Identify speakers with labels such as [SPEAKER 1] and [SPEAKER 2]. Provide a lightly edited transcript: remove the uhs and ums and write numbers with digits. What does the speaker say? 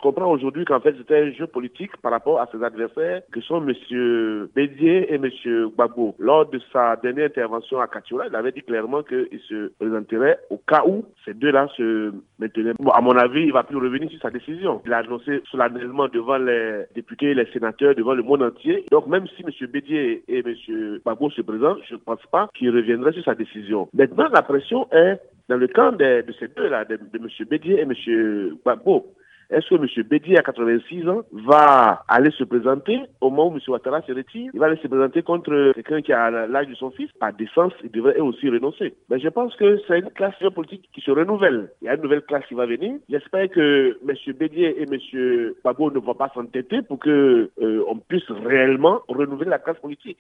[SPEAKER 1] comprends aujourd'hui qu'en fait c'était un jeu politique par rapport à ses adversaires que sont M. Bédié et M. Gbagbo. Lors de sa dernière intervention à Katoura, il avait dit clairement qu'il se présenterait au cas où ces deux-là se maintenaient. Bon, à mon avis, il ne va plus revenir sur sa décision. Il a annoncé solennellement devant les députés et les sénateurs, devant le monde entier. Donc même si M. Bédié et M. Gbagbo se présentent, je ne pense pas qu'il reviendrait sur sa décision. Maintenant, la pression est dans le camp de ces deux-là, de M. Bédié et M. Gbagbo. Est-ce que M. Bédié, à 86 ans, va aller se présenter au moment où M. Ouattara se retire? Il va aller se présenter contre quelqu'un qui a l'âge de son fils? Par décence, il devrait aussi renoncer. Mais je pense que c'est une classe politique qui se renouvelle. Il y a une nouvelle classe qui va venir. J'espère que M. Bédié et M. Gbagbo ne vont pas s'entêter pour que on puisse réellement renouveler la classe politique.